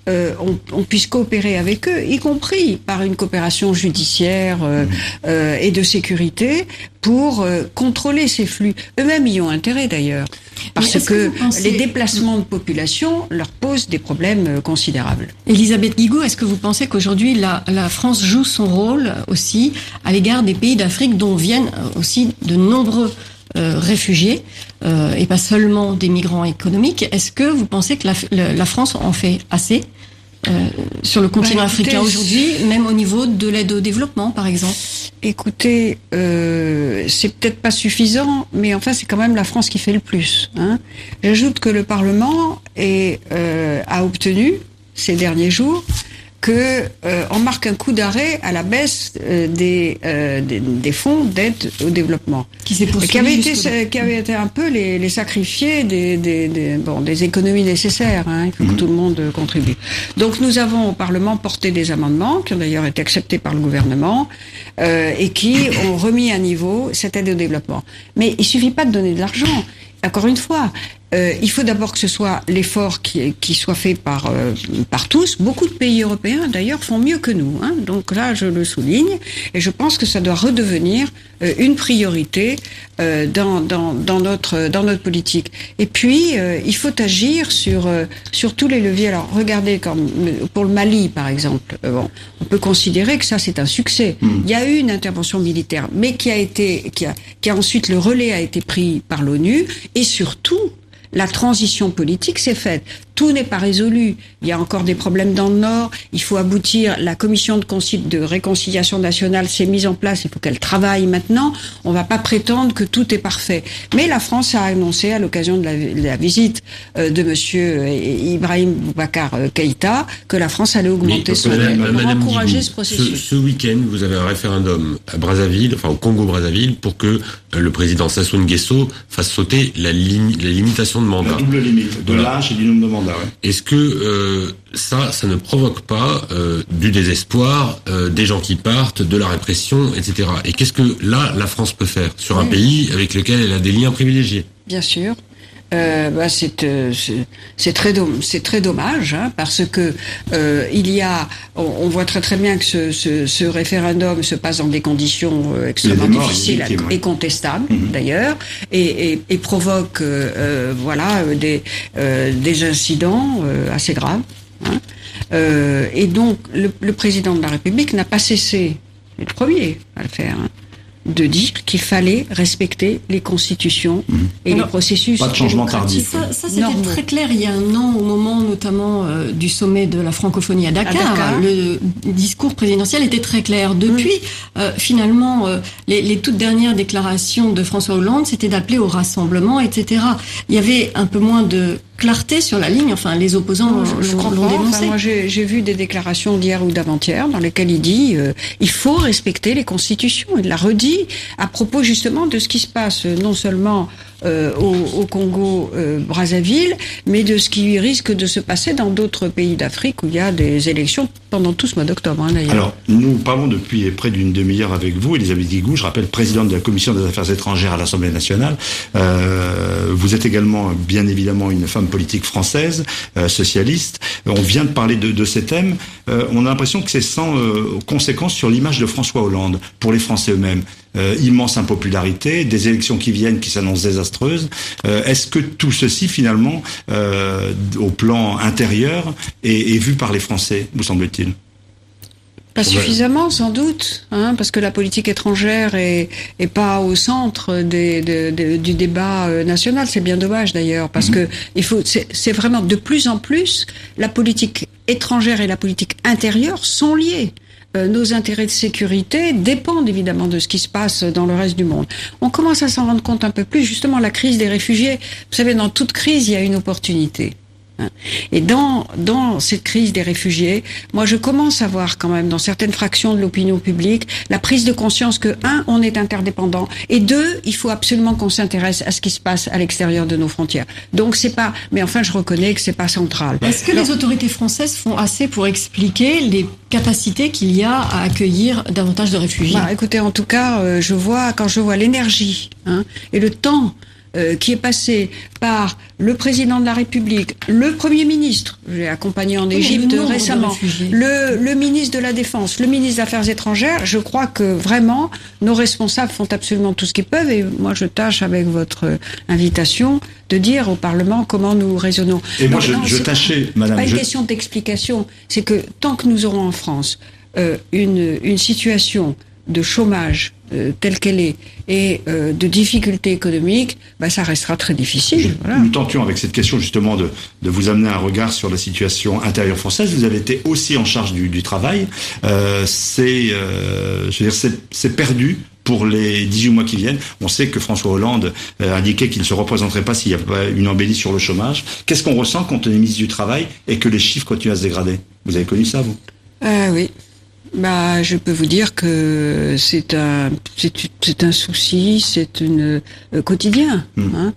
euh, on, on puisse coopérer avec eux, y compris par une coopération judiciaire euh, euh, et de sécurité pour euh, contrôler ces flux. Eux-mêmes y ont intérêt d'ailleurs, parce que, que pensez... les déplacements de population leur posent des problèmes euh, considérables. Elisabeth Guigou, est-ce que vous pensez qu'aujourd'hui la, la France joue son rôle aussi à l'égard des pays d'Afrique dont viennent aussi de nombreux Euh, réfugiés euh, et pas seulement des migrants économiques? Est-ce que vous pensez que la, la, la France en fait assez euh, sur le continent bah, écoutez, africain aujourd'hui, même au niveau de l'aide au développement, par exemple? Écoutez, euh, c'est peut-être pas suffisant, mais enfin c'est quand même la France qui fait le plus. Hein. J'ajoute que le Parlement est, euh, a obtenu ces derniers jours que euh, on marque un coup d'arrêt à la baisse euh, des, euh, des des fonds d'aide au développement, qui s'est poursuivi qui avait été qui avait été un peu les, les sacrifiés des, des des bon des économies nécessaires. Hein, il faut mmh. que tout le monde contribue. Donc nous avons au Parlement porté des amendements qui ont d'ailleurs été acceptés par le gouvernement euh, et qui ont remis à niveau cette aide au développement. Mais il suffit pas de donner de l'argent. Encore une fois, euh, il faut d'abord que ce soit l'effort qui, qui soit fait par euh, par tous. Beaucoup de pays européens, d'ailleurs, font mieux que nous. Hein. Donc là, je le souligne, et je pense que ça doit redevenir euh, une priorité euh, dans dans dans notre dans notre politique. Et puis, euh, il faut agir sur euh, sur tous les leviers. Alors, regardez, comme pour le Mali, par exemple, euh, bon, on peut considérer que ça c'est un succès. Mmh. Il y a eu une intervention militaire, mais qui a été qui a qui a ensuite le relais a été pris par l'ONU. Et surtout, la transition politique s'est faite. Tout n'est pas résolu. Il y a encore des problèmes dans le Nord. Il faut aboutir. La commission de, concil- de réconciliation nationale s'est mise en place. Il faut qu'elle travaille maintenant. On ne va pas prétendre que tout est parfait. Mais la France a annoncé, à l'occasion de la, de la visite euh, de Monsieur Ibrahim Boubacar Keïta, que la France allait augmenter son aide pour encourager Guigou, ce processus. Ce, ce week-end, vous avez un référendum à Brazzaville, enfin au Congo-Brazzaville, pour que euh, le président Sassou Nguesso fasse sauter la, li- la limitation de mandat. La double limite de voilà. l'âge et du nombre de mandats. Ouais. Est-ce que euh, ça, ça ne provoque pas euh, du désespoir, euh, des gens qui partent, de la répression, et cetera. Et qu'est-ce que là, la France peut faire sur oui. un pays avec lequel elle a des liens privilégiés? Bien sûr. Euh, bah c'est, euh, c'est c'est très dom- c'est très dommage hein, parce que euh, il y a on, on voit très très bien que ce, ce, ce référendum se passe dans des conditions euh, extrêmement difficiles et contestables mmh. d'ailleurs et, et, et provoque euh, voilà des euh, des incidents euh, assez graves hein. euh, et donc le, le président de la République n'a pas cessé, le premier à le faire hein, de dire qu'il fallait respecter les constitutions mmh. et Alors, les processus. Pas de changement tardif. Ça, ça c'était Normaux. Très clair il y a un an, au moment notamment euh, du sommet de la francophonie à Dakar. À Dakar. Le discours présidentiel était très clair. Depuis, mmh. euh, finalement, euh, les, les toutes dernières déclarations de François Hollande, c'était d'appeler au rassemblement, et cetera. Il y avait un peu moins de clarté sur la ligne. Enfin, les opposants non, je, je l'ont, l'ont dénoncé. Enfin, moi, j'ai, j'ai vu des déclarations d'hier ou d'avant-hier dans lesquelles il dit euh, il faut respecter les constitutions. Il l'a redit à propos justement de ce qui se passe non seulement euh, au, au Congo euh, Brazzaville, mais de ce qui risque de se passer dans d'autres pays d'Afrique où il y a des élections pendant tout ce mois d'octobre. Hein, d'ailleurs. Alors, nous parlons depuis près d'une demi-heure avec vous, Elisabeth Guigou, je rappelle présidente de la Commission des Affaires étrangères à l'Assemblée nationale. Euh, vous êtes également, bien évidemment, une femme politique française, euh, socialiste. On vient de parler de, de ces thèmes. Euh, on a l'impression que c'est sans euh, conséquence sur l'image de François Hollande pour les Français eux-mêmes. Euh, immense impopularité, des élections qui viennent qui s'annoncent désastreuses. Euh, est-ce que tout ceci, finalement, euh, au plan intérieur, est, est vu par les Français, vous semble-t-il? Pas suffisamment, sans doute, hein, parce que la politique étrangère est, est pas au centre des, de, de, du débat national. C'est bien dommage d'ailleurs, parce mmh. que il faut, c'est, c'est vraiment de plus en plus la politique étrangère et la politique intérieure sont liées. Euh, nos intérêts de sécurité dépendent évidemment de ce qui se passe dans le reste du monde. On commence à s'en rendre compte un peu plus. Justement, la crise des réfugiés. Vous savez, dans toute crise, il y a une opportunité. Et dans dans cette crise des réfugiés, moi je commence à voir quand même dans certaines fractions de l'opinion publique la prise de conscience que un, on est interdépendant, et deux, il faut absolument qu'on s'intéresse à ce qui se passe à l'extérieur de nos frontières. Donc c'est pas, mais enfin je reconnais que c'est pas central. Est-ce que Alors, les autorités françaises font assez pour expliquer les capacités qu'il y a à accueillir davantage de réfugiés? Bah, écoutez, en tout cas, euh, je vois quand je vois l'énergie hein, et le temps euh, qui est passé par le président de la République, le Premier ministre, j'ai accompagné en Égypte le récemment, le, le ministre de la Défense, le ministre des Affaires étrangères, je crois que vraiment nos responsables font absolument tout ce qu'ils peuvent et moi je tâche avec votre invitation de dire au Parlement comment nous raisonnons. Et moi non, je, non, je tâchais, Madame... Pas une je... question d'explication, c'est que tant que nous aurons en France euh, une, une situation de chômage euh, telle qu'elle est et euh, de difficultés économiques, bah, ça restera très difficile. Voilà. Nous tentions avec cette question justement de, de vous amener un regard sur la situation intérieure française. Vous avez été aussi en charge du, du travail. Euh, c'est, euh, je veux dire, c'est, c'est perdu pour les dix-huit mois qui viennent. On sait que François Hollande euh, indiquait qu'il ne se représenterait pas s'il n'y a pas une embellie sur le chômage. Qu'est-ce qu'on ressent quand on est ministre du Travail et que les chiffres continuent à se dégrader? Vous avez connu ça, vous? euh, Oui. Bah, je peux vous dire que c'est un, c'est, c'est un souci, c'est une euh, quotidien. Mmh. Hein.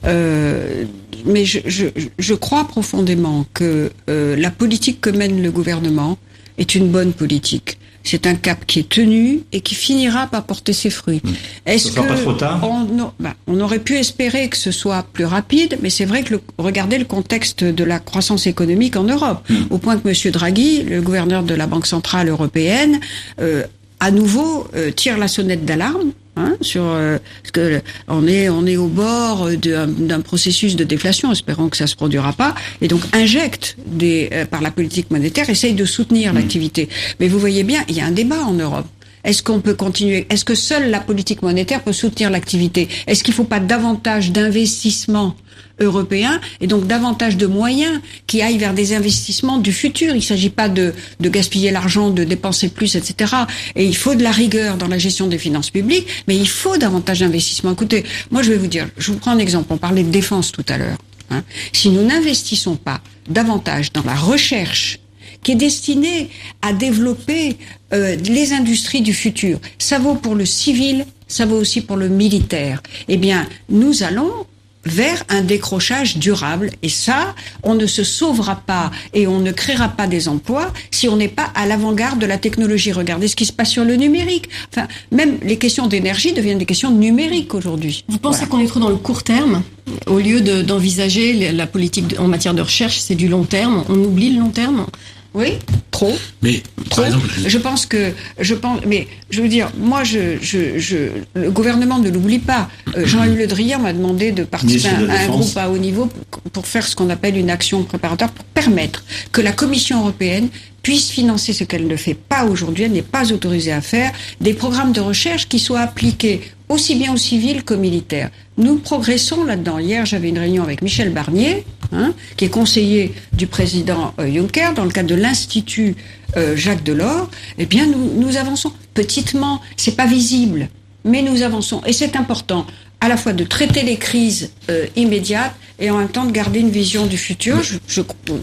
Euh, mais je, je, je crois profondément que euh, la politique que mène le gouvernement est une bonne politique. C'est un cap qui est tenu et qui finira par porter ses fruits. Mmh. Est-ce ça sera que pas trop tard on, bah, on aurait pu espérer que ce soit plus rapide, mais c'est vrai que le, regardez le contexte de la croissance économique en Europe, mmh. au point que Monsieur Draghi, le gouverneur de la Banque centrale européenne, euh, à nouveau euh, tire la sonnette d'alarme. Hein, sur euh, parce que on est on est au bord d'un, d'un processus de déflation, espérons que ça se produira pas, et donc injecte des euh, par la politique monétaire, essaye de soutenir mmh. l'activité. Mais vous voyez bien, il y a un débat en Europe. Est-ce qu'on peut continuer? Est-ce que seule la politique monétaire peut soutenir l'activité? Est-ce qu'il ne faut pas davantage d'investissements européens et donc davantage de moyens qui aillent vers des investissements du futur? Il ne s'agit pas de, de gaspiller l'argent, de dépenser plus, et cetera. Et il faut de la rigueur dans la gestion des finances publiques, mais il faut davantage d'investissements. Écoutez, moi je vais vous dire, je vous prends un exemple. On parlait de défense tout à l'heure. Hein. Si nous n'investissons pas davantage dans la recherche qui est destiné à développer euh, les industries du futur. Ça vaut pour le civil, ça vaut aussi pour le militaire. Eh bien, nous allons vers un décrochage durable. Et ça, on ne se sauvera pas et on ne créera pas des emplois si on n'est pas à l'avant-garde de la technologie. Regardez ce qui se passe sur le numérique. Enfin, même les questions d'énergie deviennent des questions numériques aujourd'hui. Vous pensez voilà. qu'on est trop dans le court terme au lieu de, d'envisager la politique en matière de recherche, c'est du long terme. On oublie le long terme. Oui, trop. Mais trop. Par exemple, je pense que je pense, mais je veux dire, moi, je, je, je le gouvernement ne l'oublie pas. Euh, Jean-Yves Le Drian m'a demandé de participer à, à un groupe à haut niveau pour, pour faire ce qu'on appelle une action préparatoire pour permettre que la Commission européenne puisse financer ce qu'elle ne fait pas aujourd'hui, elle n'est pas autorisée à faire, des programmes de recherche qui soient appliqués aussi bien aux civils qu'aux militaires. Nous progressons là-dedans. Hier, j'avais une réunion avec Michel Barnier, hein, qui est conseiller du président euh, Juncker, dans le cadre de l'Institut euh, Jacques Delors. Eh bien, nous, nous avançons petitement. C'est pas visible, mais nous avançons. Et c'est important, à la fois de traiter les crises euh, immédiates et en même temps de garder une vision du futur. Je, je,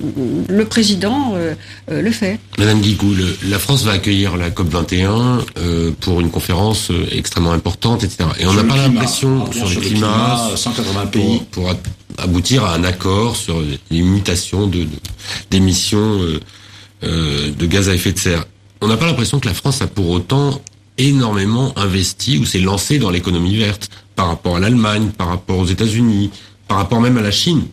le président euh, euh, le fait. Madame Guigou, le, la France va accueillir la COP vingt et un euh, pour une conférence euh, extrêmement importante, et cetera. Et on n'a pas climat. l'impression ah, sur, sur le le climat, climat cent quatre-vingts pays, pour, pour aboutir à un accord sur les limitations de, de, d'émissions euh, euh, de gaz à effet de serre. On n'a pas l'impression que la France a pour autant énormément investi ou s'est lancé dans l'économie verte par rapport à l'Allemagne, par rapport aux États-Unis, par rapport même à la Chine.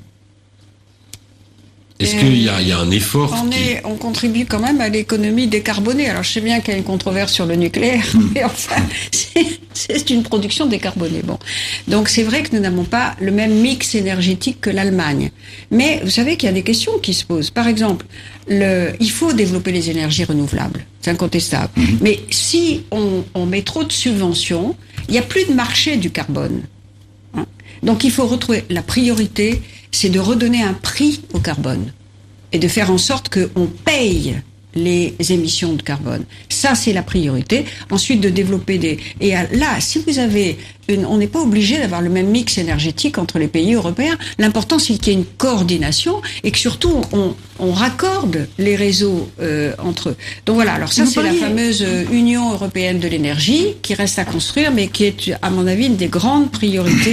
Est-ce qu'il y a, il y a un effort on, qui... est, on contribue quand même à l'économie décarbonée. Alors je sais bien qu'il y a une controverse sur le nucléaire, mais enfin, c'est, c'est une production décarbonée. Bon, donc c'est vrai que nous n'avons pas le même mix énergétique que l'Allemagne. Mais vous savez qu'il y a des questions qui se posent. Par exemple, le, il faut développer les énergies renouvelables, c'est incontestable. Mmh. Mais si on, on met trop de subventions, il n'y a plus de marché du carbone. Hein. Donc il faut retrouver la priorité. C'est de redonner un prix au carbone et de faire en sorte qu'on paye les émissions de carbone. Ça, c'est la priorité. Ensuite, de développer des... Et là, si vous avez... Une... On n'est pas obligé d'avoir le même mix énergétique entre les pays européens. L'important, c'est qu'il y ait une coordination et que surtout, on, on raccorde les réseaux euh, entre eux. Donc voilà, alors ça, vous c'est parliez... la fameuse Union européenne de l'énergie qui reste à construire, mais qui est, à mon avis, une des grandes priorités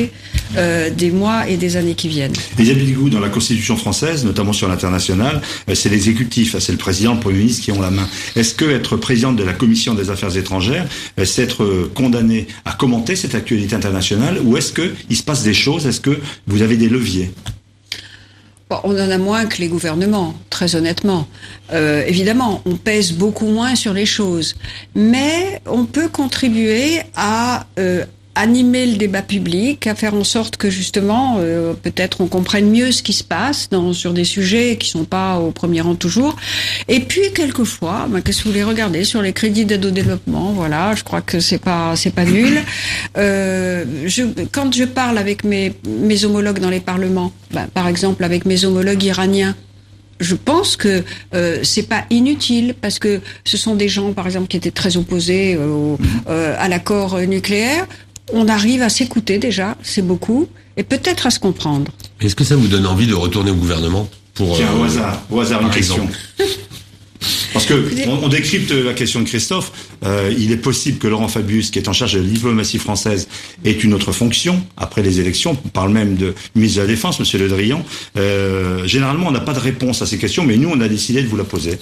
euh, des mois et des années qui viennent. Isabelle Guigou, dans la Constitution française, notamment sur l'international, euh, c'est l'exécutif, c'est le président, le Premier ministre qui ont la main. Est-ce que être présidente de la Commission des Affaires étrangères, euh, c'est être euh, condamné à commenter cette actualité internationale, ou est-ce que il se passe des choses? Est-ce que vous avez des leviers? Bon, on en a moins que les gouvernements, très honnêtement. Euh, évidemment, on pèse beaucoup moins sur les choses, mais on peut contribuer à euh, animer le débat public, à faire en sorte que justement, euh, peut-être on comprenne mieux ce qui se passe dans, sur des sujets qui sont pas au premier rang toujours. Et puis quelquefois, ben, qu'est-ce que vous voulez regarder sur les crédits d'aide au développement? Voilà, je crois que c'est pas c'est pas nul. Euh, je, quand je parle avec mes mes homologues dans les parlements, ben, par exemple avec mes homologues iraniens, je pense que euh, c'est pas inutile parce que ce sont des gens, par exemple, qui étaient très opposés euh, au, euh, à l'accord nucléaire. On arrive à s'écouter déjà, c'est beaucoup, et peut-être à se comprendre. Est-ce que ça vous donne envie de retourner au gouvernement pour Tiens, euh, au hasard, au hasard une question. Parce que on, on décrypte la question de Christophe. Euh, il est possible que Laurent Fabius, qui est en charge de la diplomatie française, ait une autre fonction après les élections. On parle même de ministre de la Défense, Monsieur Le Drian. Euh, généralement, on n'a pas de réponse à ces questions, mais nous, on a décidé de vous la poser.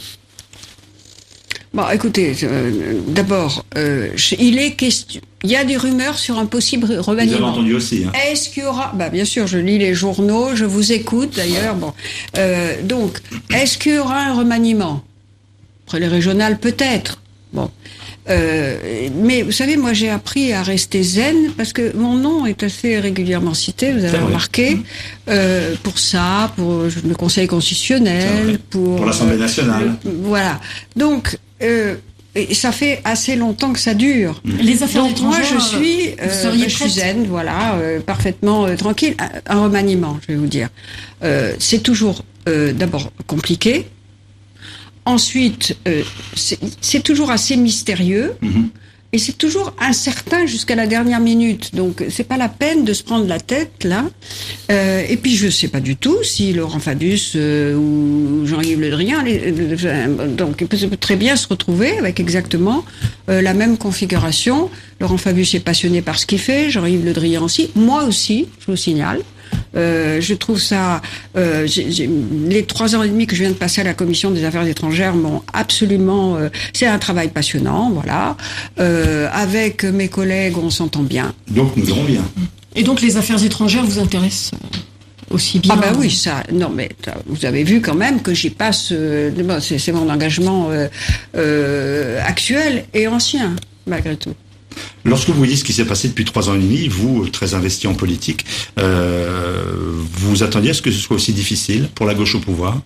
Bon, écoutez, euh, d'abord, euh, il est question. Il y a des rumeurs sur un possible remaniement. Vous avez entendu aussi. Hein. Est-ce qu'il y aura... Bah, bien sûr, je lis les journaux, je vous écoute d'ailleurs. Bon, euh, donc, est-ce qu'il y aura un remaniement? Après les régionales, peut-être. Bon, euh, mais vous savez, moi, j'ai appris à rester zen parce que mon nom est assez régulièrement cité. Vous avez remarqué euh, pour ça, pour le Conseil constitutionnel, pour pour l'Assemblée nationale. Euh, voilà. Donc. Euh, Et ça fait assez longtemps que ça dure. Les affaires Donc moi, étrangères, je suis, euh, je suis zen, voilà, euh, parfaitement euh, tranquille. Un, un remaniement, je vais vous dire. Euh, c'est toujours, euh, d'abord, compliqué. Ensuite, euh, c'est, c'est toujours assez mystérieux. Mm-hmm. Et c'est toujours incertain jusqu'à la dernière minute. Donc, c'est pas la peine de se prendre la tête, là. Euh, et puis, je sais pas du tout si Laurent Fabius euh, ou Jean-Yves Le Drian... Les, euh, donc, il peut très bien se retrouver avec exactement euh, la même configuration. Laurent Fabius est passionné par ce qu'il fait, Jean-Yves Le Drian aussi. Moi aussi, je vous signale. Euh, je trouve ça... Euh, j'ai, j'ai, les trois ans et demi que je viens de passer à la Commission des Affaires étrangères m'ont absolument... Euh, c'est un travail passionnant, voilà. Euh, avec mes collègues, on s'entend bien. Donc, nous verrons bien. Et donc, les affaires étrangères vous intéressent aussi bien? Ah bah oui, ça... Non, mais vous avez vu quand même que j'y passe... Euh, c'est, c'est mon engagement euh, euh, actuel et ancien, malgré tout. Lorsque vous dites ce qui s'est passé depuis trois ans et demi, vous, très investi en politique, euh, vous attendiez à ce que ce soit aussi difficile pour la gauche au pouvoir?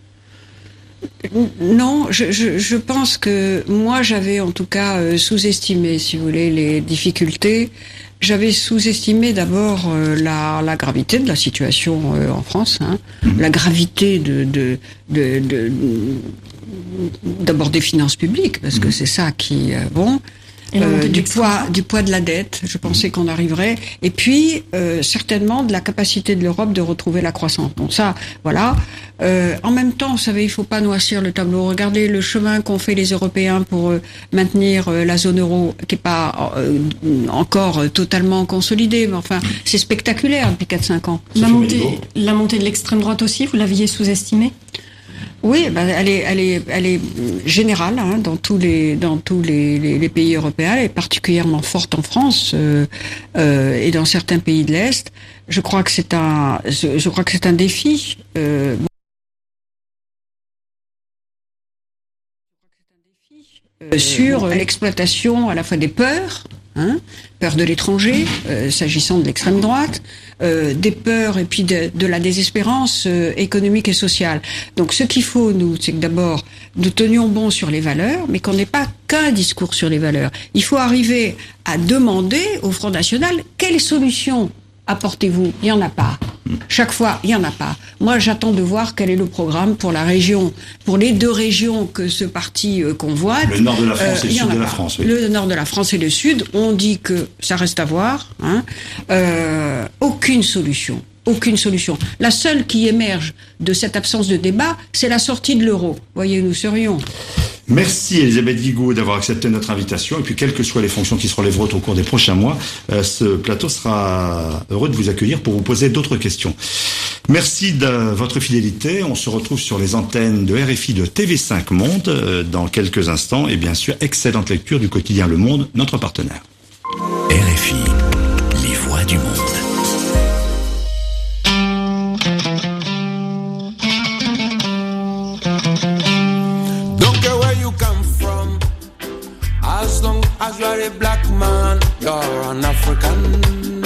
Non, je, je, je pense que moi, j'avais en tout cas euh, sous-estimé, si vous voulez, les difficultés. J'avais sous-estimé d'abord euh, la, la gravité de la situation euh, en France, hein, mmh. la gravité de, de, de, de, de d'abord des finances publiques, parce mmh. que c'est ça qui euh, bon. Euh, du poids, du poids de la dette, je pensais qu'on arriverait, et puis euh, certainement de la capacité de l'Europe de retrouver la croissance. Bon, ça, voilà. Euh, en même temps, vous savez, il faut pas noircir le tableau. Regardez le chemin qu'ont fait les Européens pour euh, maintenir euh, la zone euro, qui est pas euh, encore euh, totalement consolidée, mais enfin, c'est spectaculaire depuis quatre cinq ans. La montée, la montée de l'extrême droite aussi, vous l'aviez sous-estimée? Oui, ben elle est, elle est, elle est générale hein, dans tous les, dans tous les, les, les pays européens, elle est particulièrement forte en France euh, euh, et dans certains pays de l'Est. Je crois que c'est un, je, je crois que c'est un défi. Euh, euh, sur l'exploitation à la fois des peurs. Hein, peur de l'étranger, euh, s'agissant de l'extrême droite, euh, des peurs et puis de, de la désespérance euh, économique et sociale. Donc ce qu'il faut, nous, c'est que d'abord, nous tenions bon sur les valeurs, mais qu'on n'ait pas qu'un discours sur les valeurs. Il faut arriver à demander au Front National quelles solutions apportez-vous. Il n'y en a pas. Chaque fois, il n'y en a pas. Moi, j'attends de voir quel est le programme pour la région, pour les deux régions que ce parti euh, convoite. Le nord de la France euh, et le sud de la France. Oui. Le nord de la France et le sud, on dit que ça reste à voir. Hein. Euh, aucune solution. Aucune solution. La seule qui émerge de cette absence de débat, c'est la sortie de l'euro. Voyez, nous serions. Merci Elisabeth Guigou d'avoir accepté notre invitation. Et puis, quelles que soient les fonctions qui seront les vôtres au cours des prochains mois, euh, ce plateau sera heureux de vous accueillir pour vous poser d'autres questions. Merci de votre fidélité. On se retrouve sur les antennes de R F I de T V cinq Monde euh, dans quelques instants. Et bien sûr, excellente lecture du quotidien Le Monde, notre partenaire. R F I, les voix du monde. As long as you're a black man, you're an African.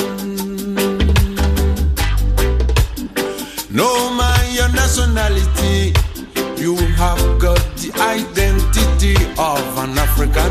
No matter your nationality, you have got the identity of an African.